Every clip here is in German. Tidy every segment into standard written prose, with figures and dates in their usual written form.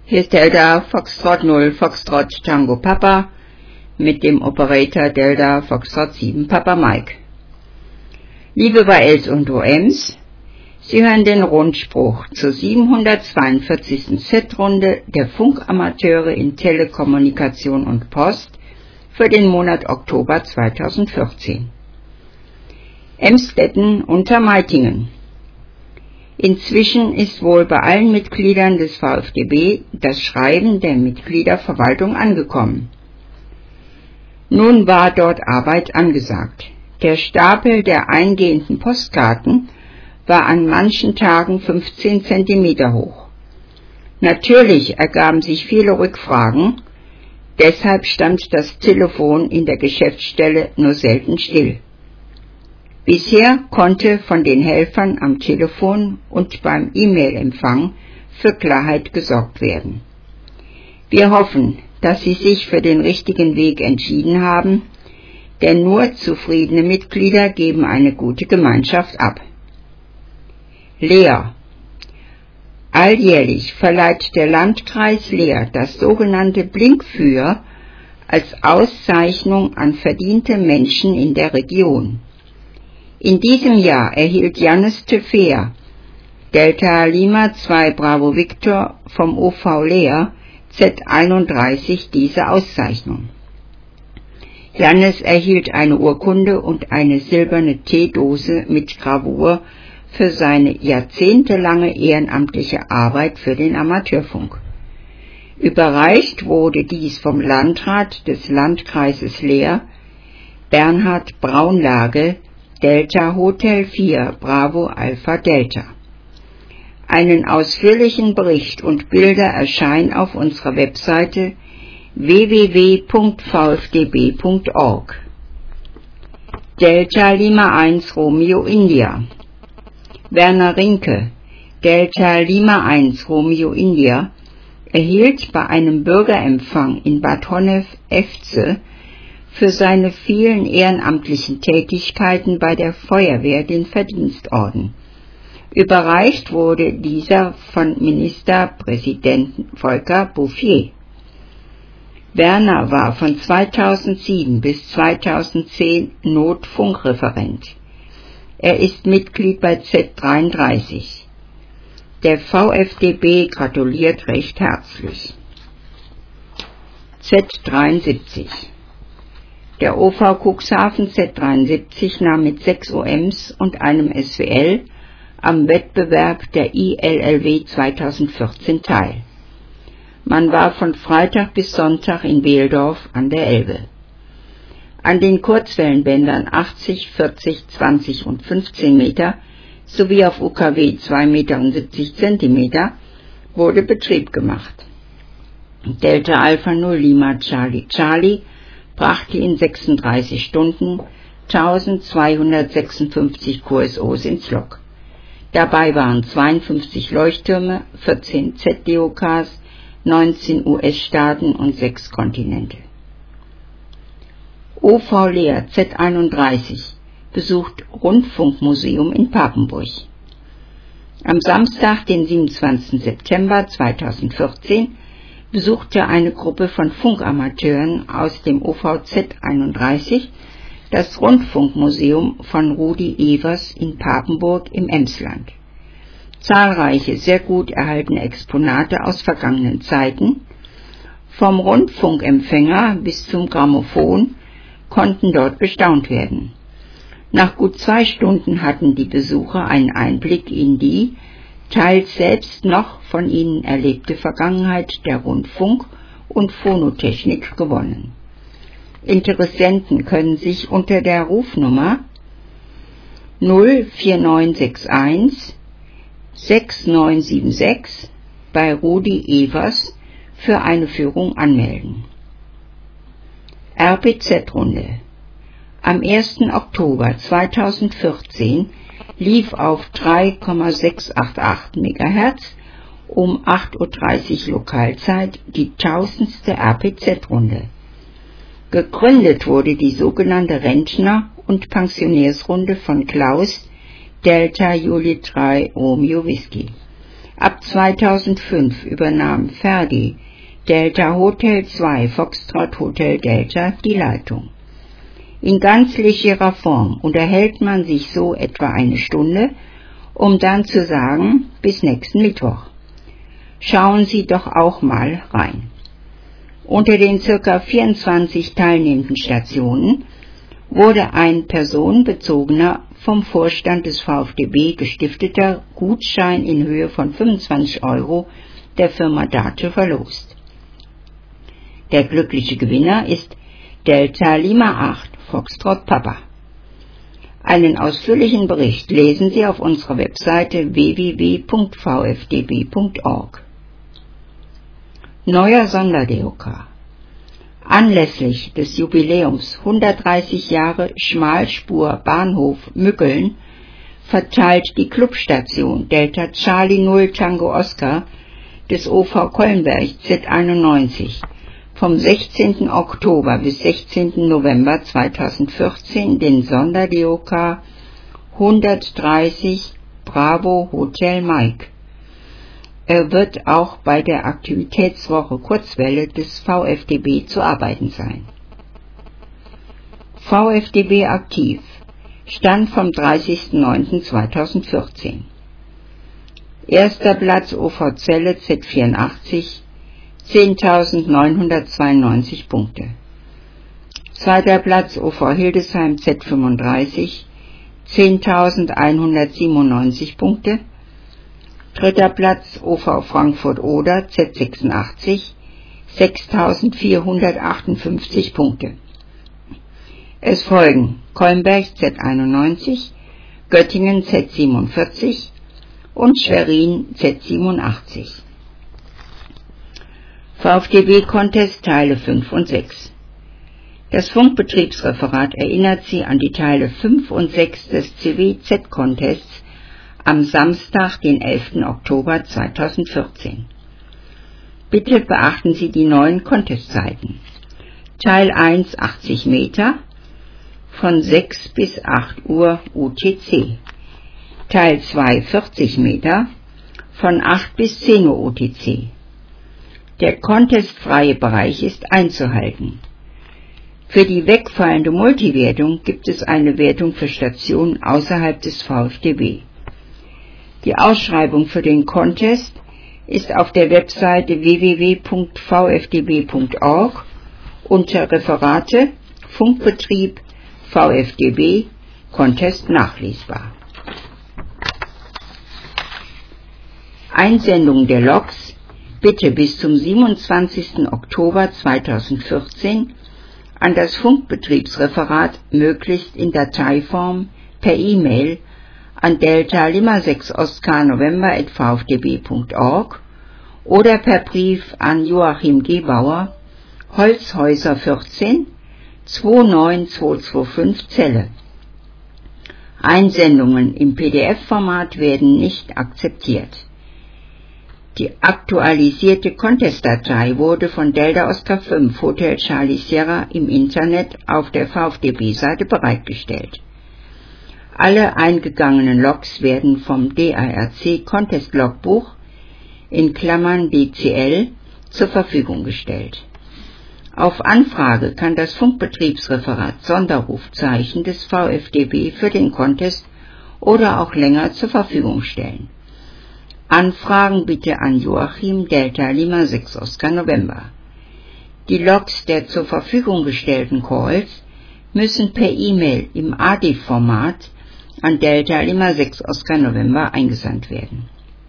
Hier ist Delta Foxtrot 0 Foxtrot Tango Papa mit dem Operator Delta Foxtrot 7 Papa Mike. Liebe YLs und OMs, Sie hören den Rundspruch zur 742. Setrunde der Funkamateure in Telekommunikation und Post für den Monat Oktober 2014. Emstetten unter Meitingen. Inzwischen ist wohl bei allen Mitgliedern des VfDB das Schreiben der Mitgliederverwaltung angekommen. Nun war dort Arbeit angesagt. Der Stapel der eingehenden Postkarten war an manchen Tagen 15 cm hoch. Natürlich ergaben sich viele Rückfragen, deshalb stand das Telefon in der Geschäftsstelle nur selten still. Bisher konnte von den Helfern am Telefon und beim E-Mail-Empfang für Klarheit gesorgt werden. Wir hoffen, dass Sie sich für den richtigen Weg entschieden haben, denn nur zufriedene Mitglieder geben eine gute Gemeinschaft ab. Leer. Alljährlich verleiht der Landkreis Leer das sogenannte Blinkfeuer als Auszeichnung an verdiente Menschen in der Region. In diesem Jahr erhielt Jannis Tefeer, Delta Lima 2 Bravo Victor vom OV Leer Z31 diese Auszeichnung. Jannis erhielt eine Urkunde und eine silberne Teedose mit Gravur für seine jahrzehntelange ehrenamtliche Arbeit für den Amateurfunk. Überreicht wurde dies vom Landrat des Landkreises Leer, Bernhard Braunlage, Delta Hotel 4 Bravo Alpha Delta. Einen ausführlichen Bericht und Bilder erscheinen auf unserer Webseite www.vfdb.org. Delta Lima 1 Romeo India. Werner Rinke, Delta Lima 1 Romeo India, erhielt bei einem Bürgerempfang in Bad Honnef-Efze für seine vielen ehrenamtlichen Tätigkeiten bei der Feuerwehr den Verdienstorden. Überreicht wurde dieser von Ministerpräsidenten Volker Bouffier. Werner war von 2007 bis 2010 Notfunkreferent. Er ist Mitglied bei Z33. Der VfDB gratuliert recht herzlich. Z73. Der OV Cuxhaven Z73 nahm mit 6 OMs und einem SWL am Wettbewerb der ILLW 2014 teil. Man war von Freitag bis Sonntag in Wehldorf an der Elbe. An den Kurzwellenbändern 80, 40, 20 und 15 Meter sowie auf UKW 2,70 Meter wurde Betrieb gemacht. Delta Alpha 0 Lima Charlie Charlie brachte in 36 Stunden 1256 QSOs ins Log. Dabei waren 52 Leuchttürme, 14 ZDOKs, 19 US-Staaten und 6 Kontinente. OV Leer Z31 besucht Rundfunkmuseum in Papenburg. Am Samstag, den 27. September 2014, besuchte eine Gruppe von Funkamateuren aus dem OVZ 31 das Rundfunkmuseum von Rudi Evers in Papenburg im Emsland. Zahlreiche, sehr gut erhaltene Exponate aus vergangenen Zeiten, vom Rundfunkempfänger bis zum Grammophon, konnten dort bestaunt werden. Nach gut 2 Stunden hatten die Besucher einen Einblick in die, teils selbst noch von ihnen erlebte Vergangenheit der Rundfunk- und Phonotechnik gewonnen. Interessenten können sich unter der Rufnummer 04961 6976 bei Rudi Evers für eine Führung anmelden. RPZ-Runde. Am 1. Oktober 2014 lief auf 3,688 MHz um 8:30 Uhr Lokalzeit die 1000. RPZ-Runde. Gegründet wurde die sogenannte Rentner- und Pensionärsrunde von Klaus Delta Juli 3 Romeo Whisky. Ab 2005 übernahm Verdi Delta Hotel 2 Foxtrot Hotel Delta die Leitung. In ganz legerer Form unterhält man sich so etwa eine Stunde, um dann zu sagen, bis nächsten Mittwoch. Schauen Sie doch auch mal rein. Unter den ca. 24 teilnehmenden Stationen wurde ein personenbezogener, vom Vorstand des VfDB gestifteter Gutschein in Höhe von 25 € der Firma Dace verlost. Der glückliche Gewinner ist Delta Lima 8 Foxtrot Papa. Einen ausführlichen Bericht lesen Sie auf unserer Webseite www.vfdb.org. Neuer Sonder-DOK. Anlässlich des Jubiläums 130 Jahre Schmalspur Bahnhof Mückeln verteilt die Clubstation Delta Charlie 0 Tango Oscar des OV Kollenberg Z91 vom 16. Oktober bis 16. November 2014 den Sonder-DOK 130 Bravo Hotel Mike. Er wird auch bei der Aktivitätswoche Kurzwelle des VfDB zu arbeiten sein. VfDB aktiv. Stand vom 30.09.2014. Erster Platz OV Celle Z84, 10.992 Punkte. Zweiter Platz OV Hildesheim Z35, 10.197 Punkte. Dritter Platz OV Frankfurt Oder Z86, 6.458 Punkte. Es folgen Kollenberg Z91, Göttingen Z47 und Schwerin Z87. VfDB Contest Teile 5 und 6. Das Funkbetriebsreferat erinnert Sie an die Teile 5 und 6 des CW-Z-Contests am Samstag, den 11. Oktober 2014. Bitte beachten Sie die neuen Contestzeiten. Teil 1 80 Meter von 6 bis 8 Uhr UTC. Teil 2 40 Meter von 8 bis 10 Uhr UTC. Der contestfreie Bereich ist einzuhalten. Für die wegfallende Multiwertung gibt es eine Wertung für Stationen außerhalb des VfDB. Die Ausschreibung für den Contest ist auf der Webseite www.vfdb.org unter Referate Funkbetrieb VfDB Contest nachlesbar. Einsendung der Loks bitte bis zum 27. Oktober 2014 an das Funkbetriebsreferat möglichst in Dateiform per E-Mail an Delta Lima 6 Oscar November @vfdb.org oder per Brief an Joachim Gebauer, Holzhäuser 14, 29225 Celle. Einsendungen im PDF-Format werden nicht akzeptiert. Die aktualisierte Contest-Datei wurde von Delta Oscar 5 Hotel Charlie Sierra im Internet auf der VfDB-Seite bereitgestellt. Alle eingegangenen Logs werden vom DARC Contest Logbuch in Klammern DCL zur Verfügung gestellt. Auf Anfrage kann das Funkbetriebsreferat Sonderrufzeichen des VfDB für den Contest oder auch länger zur Verfügung stellen. Anfragen bitte an Joachim Delta Lima 6 Oscar November. Die Logs der zur Verfügung gestellten Calls müssen per E-Mail im AD-Format an Delta Lima 6 Oscar November eingesandt werden.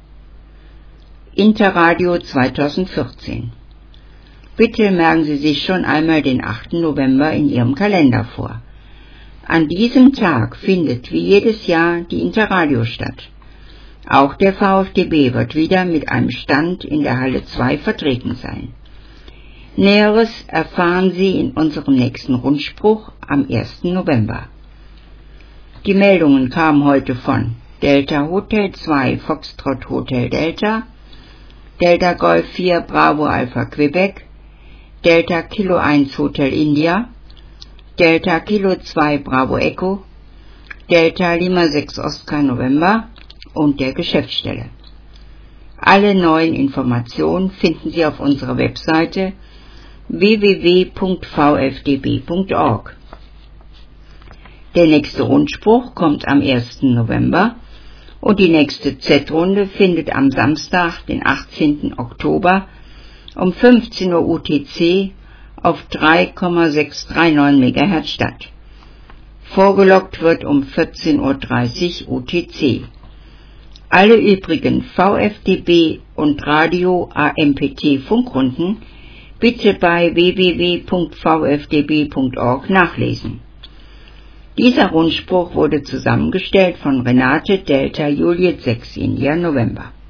Interradio 2014. Bitte merken Sie sich schon einmal den 8. November in Ihrem Kalender vor. An diesem Tag findet wie jedes Jahr die Interradio statt. Auch der VfDB wird wieder mit einem Stand in der Halle 2 vertreten sein. Näheres erfahren Sie in unserem nächsten Rundspruch am 1. November. Die Meldungen kamen heute von Delta Hotel 2 Foxtrot Hotel Delta, Delta Golf 4 Bravo Alpha Quebec, Delta Kilo 1 Hotel India, Delta Kilo 2 Bravo Echo, Delta Lima 6 Oscar November und der Geschäftsstelle. Alle neuen Informationen finden Sie auf unserer Webseite www.vfdb.org. Der nächste Rundspruch kommt am 1. November und die nächste Z-Runde findet am Samstag, den 18. Oktober um 15 Uhr UTC auf 3,639 MHz statt. Vorgelockt wird um 14:30 Uhr UTC. Alle übrigen VfDB und Radio AMPT Funkrunden bitte bei www.vfdb.org nachlesen. Dieser Rundspruch wurde zusammengestellt von Renate Delta Juliet 6 India November.